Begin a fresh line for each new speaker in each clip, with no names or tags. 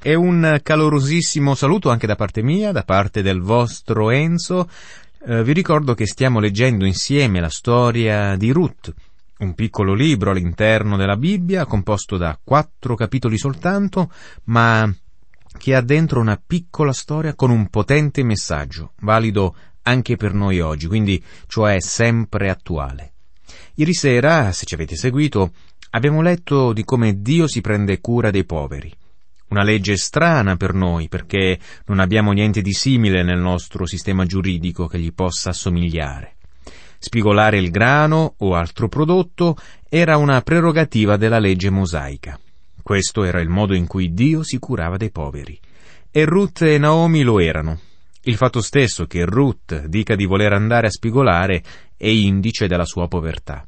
E un calorosissimo saluto anche da parte mia, da parte del vostro Enzo. Vi ricordo che stiamo leggendo insieme la storia di Ruth, un piccolo libro all'interno della Bibbia, composto da 4 capitoli soltanto, ma che ha dentro una piccola storia con un potente messaggio, valido anche per noi oggi, quindi cioè sempre attuale. Ieri sera, se ci avete seguito, abbiamo letto di come Dio si prende cura dei poveri. Una legge strana per noi, perché non abbiamo niente di simile nel nostro sistema giuridico che gli possa assomigliare. Spigolare il grano o altro prodotto era una prerogativa della legge mosaica. Questo era il modo in cui Dio si curava dei poveri. E Ruth e Naomi lo erano. Il fatto stesso che Ruth dica di voler andare a spigolare è indice della sua povertà.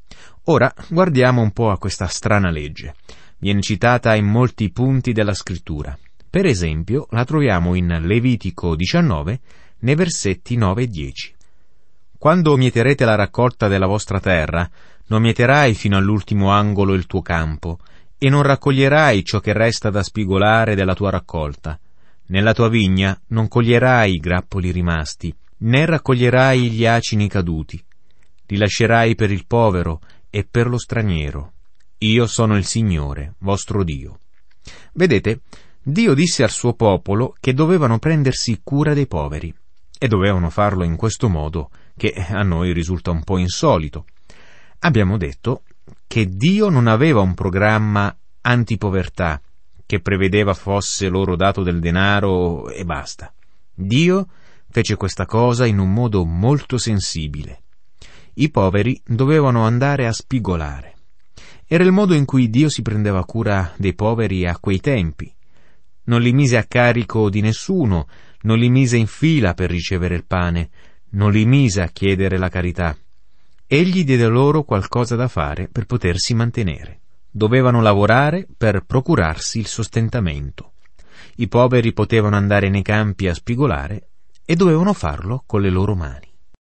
Ora guardiamo un po' a questa strana legge. Viene citata in molti punti della scrittura. Per esempio, la troviamo in Levitico 19, nei versetti 9 e 10. Quando mieterete la raccolta della vostra terra, non mieterai fino all'ultimo angolo il tuo campo, e non raccoglierai ciò che resta da spigolare della tua raccolta. Nella tua vigna non coglierai i grappoli rimasti, né raccoglierai gli acini caduti. Li lascerai per il povero e per lo straniero. Io sono il Signore, vostro Dio. Vedete, Dio disse al suo popolo che dovevano prendersi cura dei poveri, e dovevano farlo in questo modo, che a noi risulta un po' insolito. Abbiamo detto che Dio non aveva un programma antipovertà, che prevedeva fosse loro dato del denaro e basta. Dio fece questa cosa in un modo molto sensibile. I poveri dovevano andare a spigolare. Era il modo in cui Dio si prendeva cura dei poveri a quei tempi. Non li mise a carico di nessuno, non li mise in fila per ricevere il pane, non li mise a chiedere la carità. Egli diede loro qualcosa da fare per potersi mantenere. Dovevano lavorare per procurarsi il sostentamento. I poveri potevano andare nei campi a spigolare e dovevano farlo con le loro mani.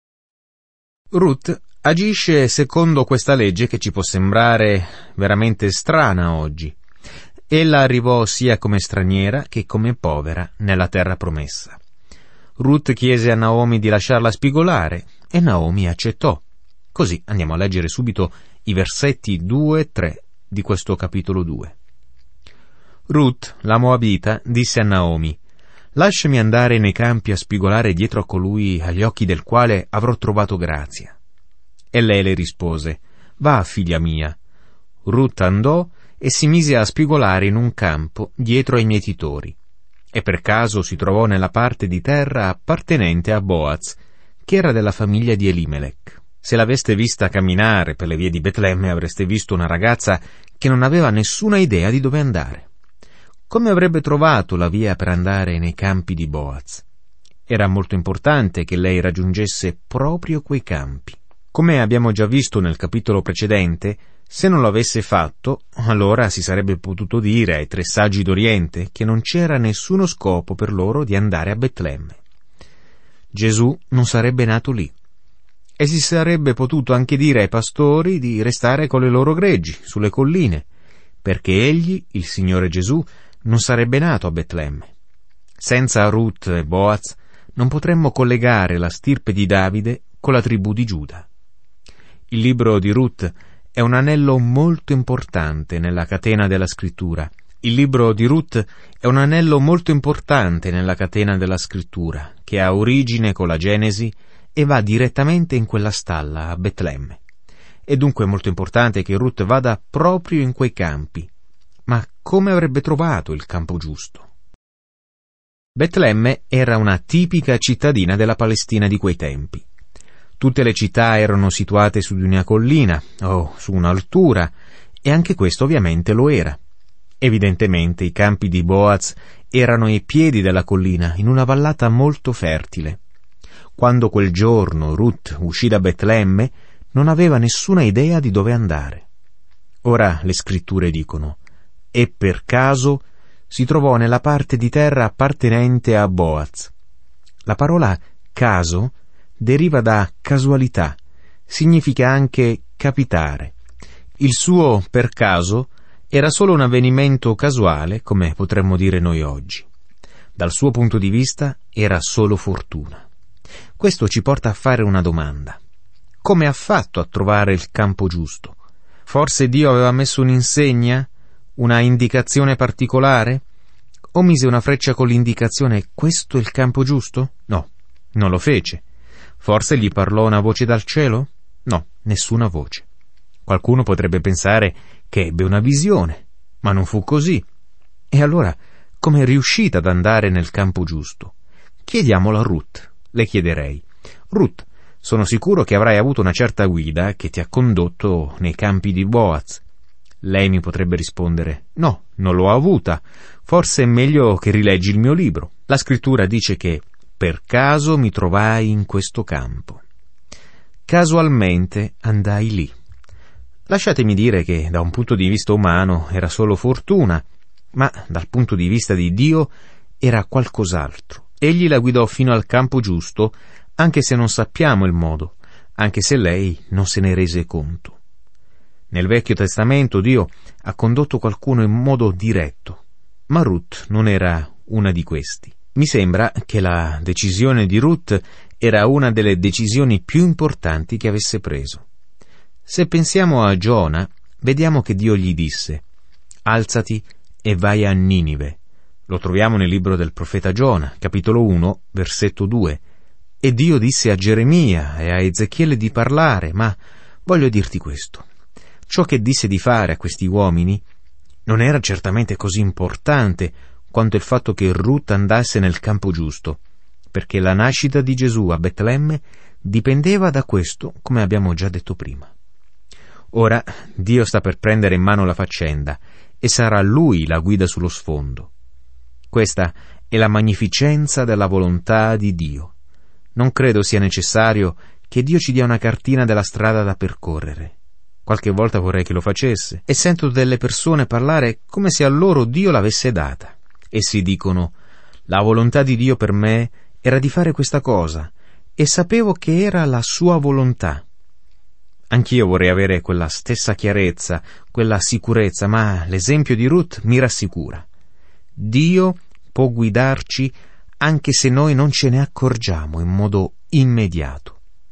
Ruth agisce secondo questa legge che ci può sembrare veramente strana oggi. Ella arrivò sia come straniera che come povera nella terra promessa. Ruth chiese a Naomi di lasciarla spigolare e Naomi accettò. Così andiamo a leggere subito i versetti 2 e 3 di questo capitolo 2. Ruth, la Moabita, disse a Naomi: «Lasciami andare nei campi a spigolare dietro a colui agli occhi del quale avrò trovato grazia». E lei le rispose: «Va, figlia mia». Ruth andò e si mise a spigolare in un campo dietro ai mietitori. E per caso si trovò nella parte di terra appartenente a Boaz, che era della famiglia di Elimelech. Se l'aveste vista camminare per le vie di Betlemme avreste visto una ragazza che non aveva nessuna idea di dove andare. Come avrebbe trovato la via per andare nei campi di Boaz? Era molto importante che lei raggiungesse proprio quei campi. Come abbiamo già visto nel capitolo precedente, se non lo avesse fatto, allora si sarebbe potuto dire ai 3 saggi d'Oriente che non c'era nessuno scopo per loro di andare a Betlemme. Gesù non sarebbe nato lì. E si sarebbe potuto anche dire ai pastori di restare con le loro greggi, sulle colline, perché egli, il Signore Gesù, non sarebbe nato a Betlemme. Senza Ruth e Boaz non potremmo collegare la stirpe di Davide con la tribù di Giuda. Il libro di Ruth è un anello molto importante nella catena della scrittura. Il libro di Ruth è un anello molto importante nella catena della scrittura, che ha origine con la Genesi e va direttamente in quella stalla a Betlemme. È dunque molto importante che Ruth vada proprio in quei campi. Ma come avrebbe trovato il campo giusto? Betlemme era una tipica cittadina della Palestina di quei tempi. Tutte le città erano situate su di una collina o su un'altura, e anche questo ovviamente lo era. Evidentemente i campi di Boaz erano ai piedi della collina, in una vallata molto fertile. Quando quel giorno Ruth uscì da Betlemme, non aveva nessuna idea di dove andare. Ora le scritture dicono: «E per caso si trovò nella parte di terra appartenente a Boaz». La parola caso deriva da casualità, significa anche capitare. Il suo per caso Era solo un avvenimento casuale, come potremmo dire noi oggi. Dal suo punto di vista era solo fortuna. Questo ci porta a fare una domanda. Come ha fatto a trovare il campo giusto? Forse Dio aveva messo un'insegna? Una indicazione particolare? O mise una freccia con l'indicazione «questo è il campo giusto»? No, non lo fece. Forse gli parlò una voce dal cielo? No, nessuna voce. Qualcuno potrebbe pensare che ebbe una visione, ma non fu così. E allora, come è riuscita ad andare nel campo giusto? Chiediamolo a Ruth, le chiederei. Ruth, sono sicuro che avrai avuto una certa guida che ti ha condotto nei campi di Boaz. Lei mi potrebbe rispondere, no, non l'ho avuta, forse è meglio che rileggi il mio libro. La scrittura dice che per caso mi trovai in questo campo. Casualmente andai lì. Lasciatemi dire che da un punto di vista umano era solo fortuna, ma dal punto di vista di Dio era qualcos'altro. Egli la guidò fino al campo giusto, anche se non sappiamo il modo, anche se lei non se ne rese conto. Nel Vecchio Testamento Dio ha condotto qualcuno in modo diretto, ma Ruth non era una di questi. Mi sembra che la decisione di Ruth era una delle decisioni più importanti che avesse preso. Se pensiamo a Giona, vediamo che Dio gli disse: «Alzati e vai a Ninive». Lo troviamo nel libro del profeta Giona, capitolo 1, versetto 2. E Dio disse a Geremia e a Ezechiele di parlare, ma voglio dirti questo. Ciò che disse di fare a questi uomini non era certamente così importante quanto il fatto che Ruth andasse nel campo giusto, perché la nascita di Gesù a Betlemme dipendeva da questo, come abbiamo già detto prima. Ora Dio sta per prendere in mano la faccenda e sarà Lui la guida sullo sfondo. Questa è la magnificenza della volontà di Dio. Non credo sia necessario che Dio ci dia una cartina della strada da percorrere. Qualche volta vorrei che lo facesse, e sento delle persone parlare come se a loro Dio l'avesse data. Essi dicono: «La volontà di Dio per me era di fare questa cosa, e sapevo che era la sua volontà». Anch'io vorrei avere quella stessa chiarezza, quella sicurezza, ma l'esempio di Ruth mi rassicura. Dio può guidarci anche se noi non ce ne accorgiamo in modo immediato.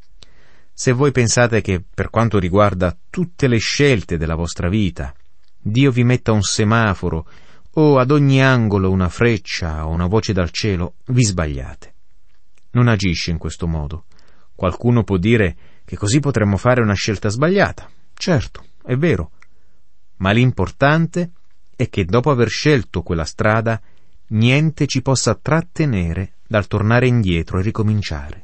Se voi pensate che, per quanto riguarda tutte le scelte della vostra vita, Dio vi metta un semaforo o ad ogni angolo una freccia o una voce dal cielo, vi sbagliate. Non agisce in questo modo. Qualcuno può dire che così potremmo fare una scelta sbagliata. Certo, è vero. Ma l'importante è che dopo aver scelto quella strada, niente ci possa trattenere dal tornare indietro e ricominciare.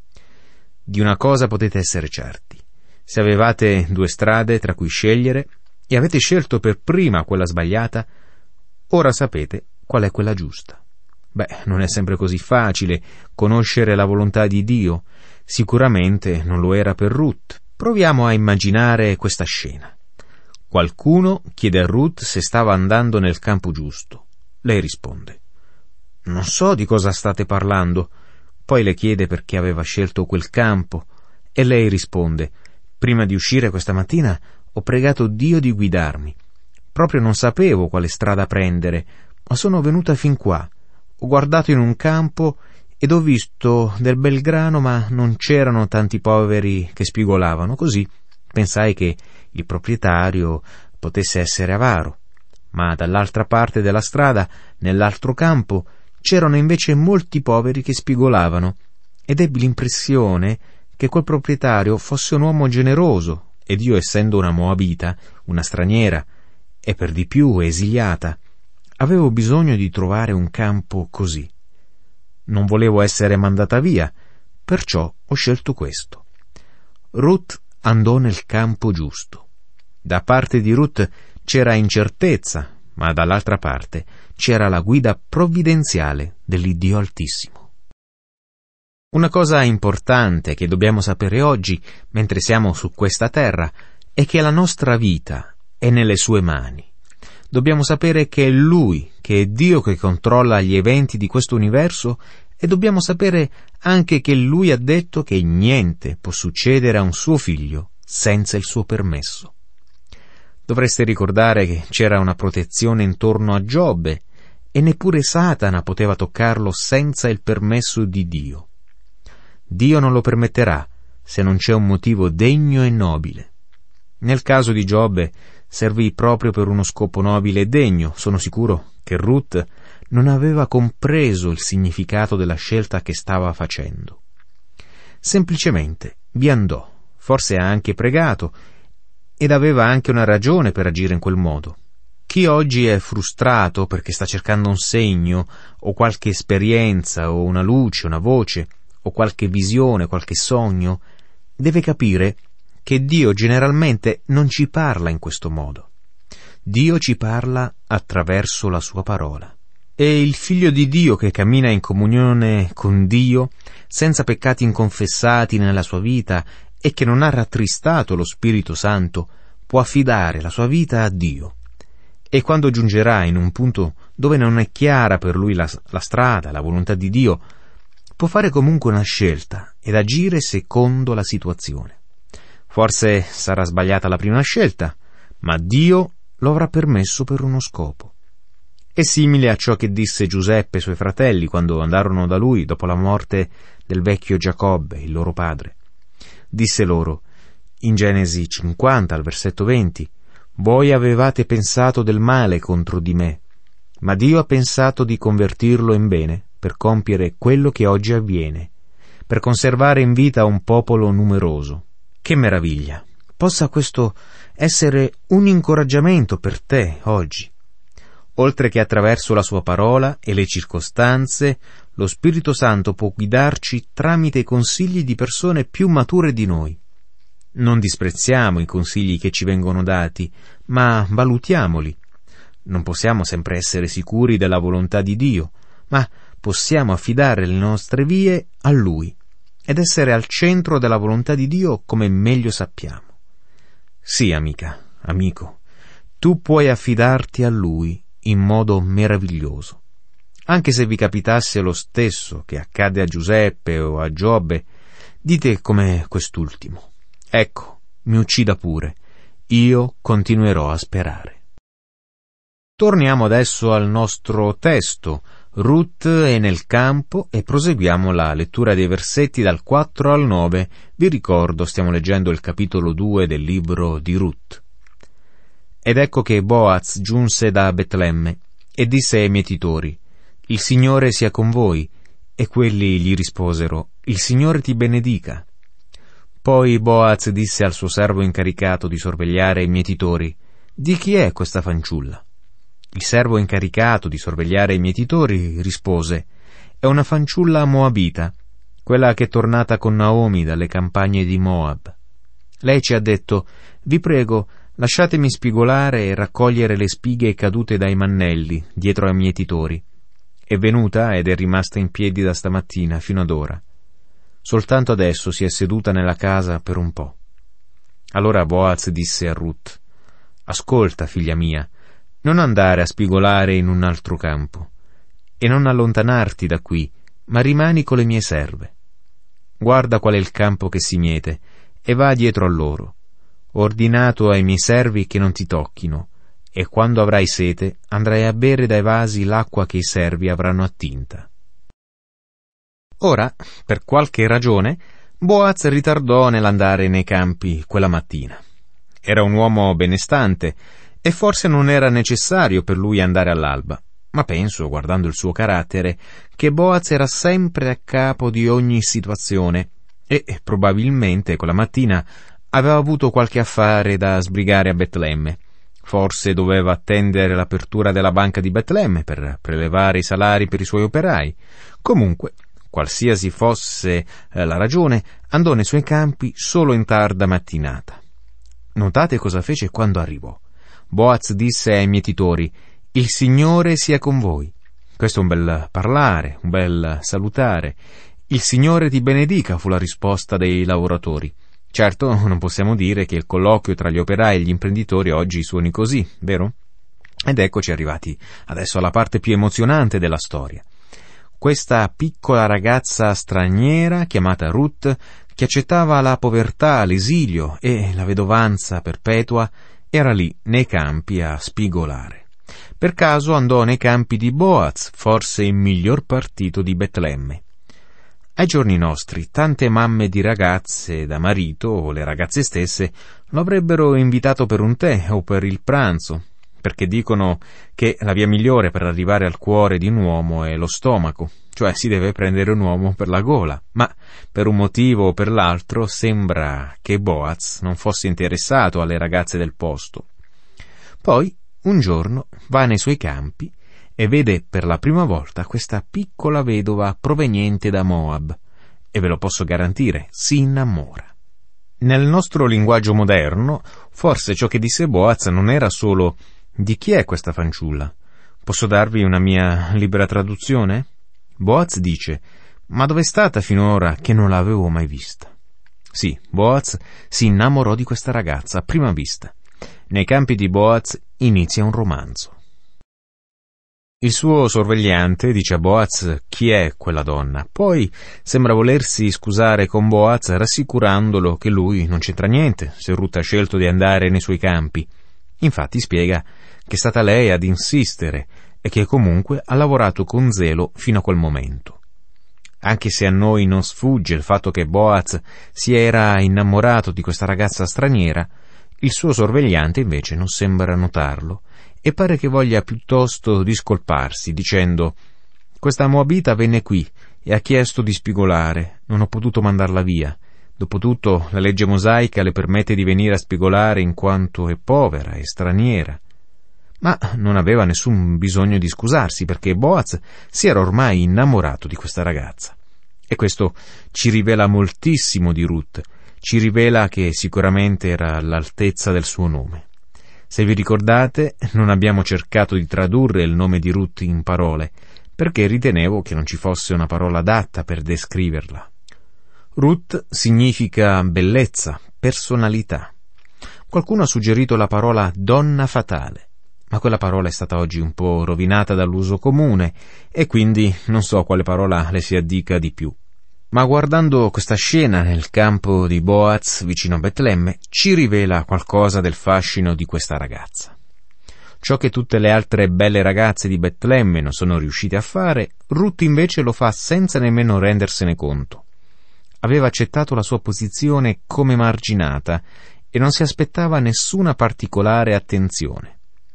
Di una cosa potete essere certi: se avevate 2 strade tra cui scegliere e avete scelto per prima quella sbagliata, ora sapete qual è quella giusta. Non è sempre così facile conoscere la volontà di Dio. Sicuramente non lo era per Ruth. Proviamo a immaginare questa scena. Qualcuno chiede a Ruth se stava andando nel campo giusto. Lei risponde: «Non so di cosa state parlando». Poi le chiede perché aveva scelto quel campo, e lei risponde: «Prima di uscire questa mattina ho pregato Dio di guidarmi. Proprio non sapevo quale strada prendere, ma sono venuta fin qua. Ho guardato in un campo ed ho visto del bel grano, ma non c'erano tanti poveri che spigolavano, così pensai che il proprietario potesse essere avaro. Ma dall'altra parte della strada, nell'altro campo, c'erano invece molti poveri che spigolavano, ed ebbi l'impressione che quel proprietario fosse un uomo generoso, ed io, essendo una moabita, una straniera, e per di più esiliata, avevo bisogno di trovare un campo così. Non volevo essere mandata via, perciò ho scelto questo». Ruth andò nel campo giusto. Da parte di Ruth c'era incertezza, ma dall'altra parte c'era la guida provvidenziale dell'Iddio Altissimo. Una cosa importante che dobbiamo sapere oggi, mentre siamo su questa terra, è che la nostra vita è nelle sue mani. Dobbiamo sapere che è Lui, che è Dio che controlla gli eventi di questo universo, e dobbiamo sapere anche che Lui ha detto che niente può succedere a un suo figlio senza il suo permesso. Dovreste ricordare che c'era una protezione intorno a Giobbe e neppure Satana poteva toccarlo senza il permesso di Dio. Dio non lo permetterà se non c'è un motivo degno e nobile. Nel caso di Giobbe servì proprio per uno scopo nobile e degno. Sono sicuro che Ruth non aveva compreso il significato della scelta che stava facendo. Semplicemente vi andò, forse ha anche pregato, ed aveva anche una ragione per agire in quel modo. Chi oggi è frustrato perché sta cercando un segno, o qualche esperienza, o una luce, una voce, o qualche visione, qualche sogno, deve capire che Dio generalmente non ci parla in questo modo. Dio ci parla attraverso la sua parola. E il Figlio di Dio che cammina in comunione con Dio, senza peccati inconfessati nella sua vita e che non ha rattristato lo Spirito Santo, può affidare la sua vita a Dio. E quando giungerà in un punto dove non è chiara per lui la strada, la volontà di Dio, può fare comunque una scelta ed agire secondo la situazione. Forse sarà sbagliata la prima scelta, ma Dio lo avrà permesso per uno scopo. È simile a ciò che disse Giuseppe ai suoi fratelli quando andarono da lui dopo la morte del vecchio Giacobbe, il loro padre. Disse loro, in Genesi 50, al versetto 20, «Voi avevate pensato del male contro di me, ma Dio ha pensato di convertirlo in bene per compiere quello che oggi avviene, per conservare in vita un popolo numeroso». Che meraviglia! Possa questo essere un incoraggiamento per te oggi. Oltre che attraverso la sua parola e le circostanze, lo Spirito Santo può guidarci tramite i consigli di persone più mature di noi. Non disprezziamo i consigli che ci vengono dati, ma valutiamoli. Non possiamo sempre essere sicuri della volontà di Dio, ma possiamo affidare le nostre vie a Lui ed essere al centro della volontà di Dio come meglio sappiamo. Sì, amica, amico, tu puoi affidarti a Lui in modo meraviglioso. Anche se vi capitasse lo stesso che accade a Giuseppe o a Giobbe, dite come quest'ultimo: ecco, mi uccida pure, io continuerò a sperare. Torniamo adesso al nostro testo. Ruth è nel campo e proseguiamo la lettura dei versetti dal 4 al 9. Vi ricordo, stiamo leggendo il capitolo 2 del libro di Ruth. Ed ecco che Boaz giunse da Betlemme e disse ai mietitori: «Il Signore sia con voi». E quelli gli risposero: «Il Signore ti benedica». Poi Boaz disse al suo servo incaricato di sorvegliare i mietitori: «Di chi è questa fanciulla?» Il servo incaricato di sorvegliare i mietitori rispose: «È una fanciulla moabita, quella che è tornata con Naomi dalle campagne di Moab. Lei ci ha detto: vi prego, lasciatemi spigolare e raccogliere le spighe cadute dai mannelli dietro ai mietitori. È venuta ed è rimasta in piedi da stamattina fino ad ora. Soltanto adesso si è seduta nella casa per un po'». Allora Boaz disse a Ruth: «Ascolta, figlia mia, non andare a spigolare in un altro campo, e non allontanarti da qui, ma rimani con le mie serve. Guarda qual è il campo che si miete, e va dietro a loro. Ho ordinato ai miei servi che non ti tocchino, e quando avrai sete andrai a bere dai vasi l'acqua che i servi avranno attinta». Ora, per qualche ragione, Boaz ritardò nell'andare nei campi quella mattina. Era un uomo benestante, e forse non era necessario per lui andare all'alba, ma penso, guardando il suo carattere, che Boaz era sempre a capo di ogni situazione e probabilmente quella mattina aveva avuto qualche affare da sbrigare a Betlemme. Forse doveva attendere l'apertura della banca di Betlemme per prelevare i salari per i suoi operai. Comunque, qualsiasi fosse la ragione, andò nei suoi campi solo in tarda mattinata. Notate cosa fece quando arrivò. Boaz disse ai mietitori: «Il Signore sia con voi». Questo è un bel parlare, un bel salutare. «Il Signore ti benedica», fu la risposta dei lavoratori. Certo, non possiamo dire che il colloquio tra gli operai e gli imprenditori oggi suoni così, vero? Ed eccoci arrivati adesso alla parte più emozionante della storia. Questa piccola ragazza straniera, chiamata Ruth, che accettava la povertà, l'esilio e la vedovanza perpetua, era lì nei campi a spigolare. Per caso andò nei campi di Boaz, forse il miglior partito di Betlemme. Ai giorni nostri, tante mamme di ragazze da marito, o le ragazze stesse, lo avrebbero invitato per un tè o per il pranzo, perché dicono che la via migliore per arrivare al cuore di un uomo è lo stomaco, cioè si deve prendere un uomo per la gola, ma per un motivo o per l'altro sembra che Boaz non fosse interessato alle ragazze del posto. Poi, un giorno, va nei suoi campi e vede per la prima volta questa piccola vedova proveniente da Moab, e ve lo posso garantire, si innamora. Nel nostro linguaggio moderno, forse ciò che disse Boaz non era solo «Di chi è questa fanciulla?» Posso darvi una mia libera traduzione? Boaz dice «Ma dove è stata finora che non l'avevo mai vista?» Sì, Boaz si innamorò di questa ragazza a prima vista. Nei campi di Boaz inizia un romanzo. Il suo sorvegliante dice a Boaz chi è quella donna, poi sembra volersi scusare con Boaz rassicurandolo che lui non c'entra niente se Ruth ha scelto di andare nei suoi campi. Infatti spiega che è stata lei ad insistere e che comunque ha lavorato con zelo fino a quel momento. Anche se a noi non sfugge il fatto che Boaz si era innamorato di questa ragazza straniera, il suo sorvegliante invece non sembra notarlo e pare che voglia piuttosto discolparsi, dicendo «Questa moabita venne qui e ha chiesto di spigolare, non ho potuto mandarla via. Dopotutto la legge mosaica le permette di venire a spigolare in quanto è povera e straniera». Ma non aveva nessun bisogno di scusarsi, perché Boaz si era ormai innamorato di questa ragazza. E questo ci rivela moltissimo di Ruth, ci rivela che sicuramente era all'altezza del suo nome. Se vi ricordate, non abbiamo cercato di tradurre il nome di Ruth in parole, perché ritenevo che non ci fosse una parola adatta per descriverla. Ruth significa bellezza, personalità. Qualcuno ha suggerito la parola donna fatale, ma quella parola è stata oggi un po' rovinata dall'uso comune e quindi non so quale parola le si addica di più. Ma guardando questa scena nel campo di Boaz vicino a Betlemme ci rivela qualcosa del fascino di questa ragazza. Ciò che tutte le altre belle ragazze di Betlemme non sono riuscite a fare, Ruth invece lo fa senza nemmeno rendersene conto. Aveva accettato la sua posizione come marginata e non si aspettava nessuna particolare attenzione.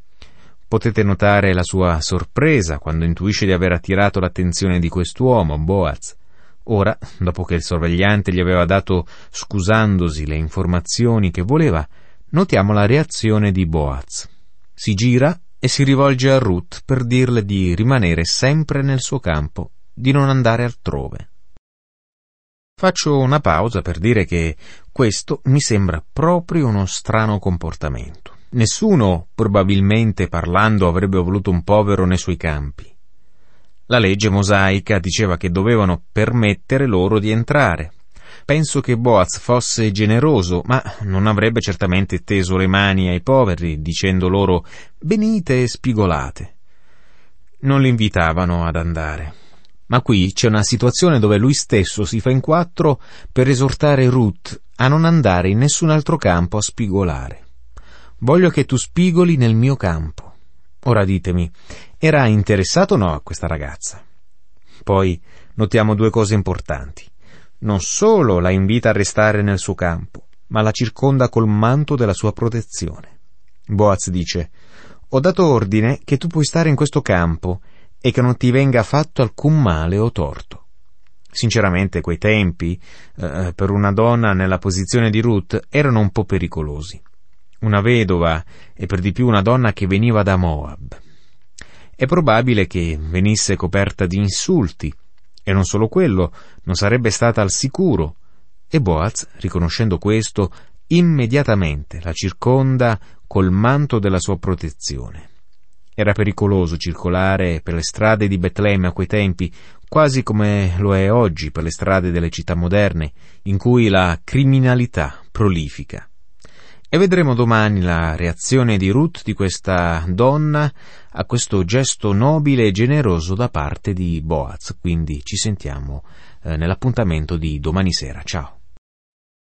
Potete notare la sua sorpresa quando intuisce di aver attirato l'attenzione di quest'uomo, Boaz. Ora, dopo che il sorvegliante gli aveva dato, scusandosi, le informazioni che voleva, notiamo la reazione di Boaz. Si gira e si rivolge a Ruth per dirle di rimanere sempre nel suo campo, di non andare altrove. Faccio una pausa per dire che questo mi sembra proprio uno strano comportamento. Nessuno, probabilmente parlando, avrebbe voluto un povero nei suoi campi. La legge mosaica diceva che dovevano permettere loro di entrare. Penso che Boaz fosse generoso, ma non avrebbe certamente teso le mani ai poveri, dicendo loro «venite e spigolate». Non li invitavano ad andare. Ma qui c'è una situazione dove lui stesso si fa in quattro per esortare Ruth a non andare in nessun altro campo a spigolare. «Voglio che tu spigoli nel mio campo». Ora ditemi, era interessato o no a questa ragazza? Poi notiamo due cose importanti. Non solo la invita a restare nel suo campo, ma la circonda col manto della sua protezione. Boaz dice: «Ho dato ordine che tu puoi stare in questo campo e che non ti venga fatto alcun male o torto». Sinceramente quei tempi, per una donna nella posizione di Ruth, erano un po' pericolosi. Una vedova e per di più una donna che veniva da Moab. È probabile che venisse coperta di insulti, e non solo quello, non sarebbe stata al sicuro. E Boaz, riconoscendo questo, immediatamente la circonda col manto della sua protezione. Era pericoloso circolare per le strade di Betlemme a quei tempi, quasi come lo è oggi per le strade delle città moderne, in cui la criminalità prolifica. E vedremo domani la reazione di Ruth, di questa donna, a questo gesto nobile e generoso da parte di Boaz. Quindi ci sentiamo nell'appuntamento di domani sera. Ciao.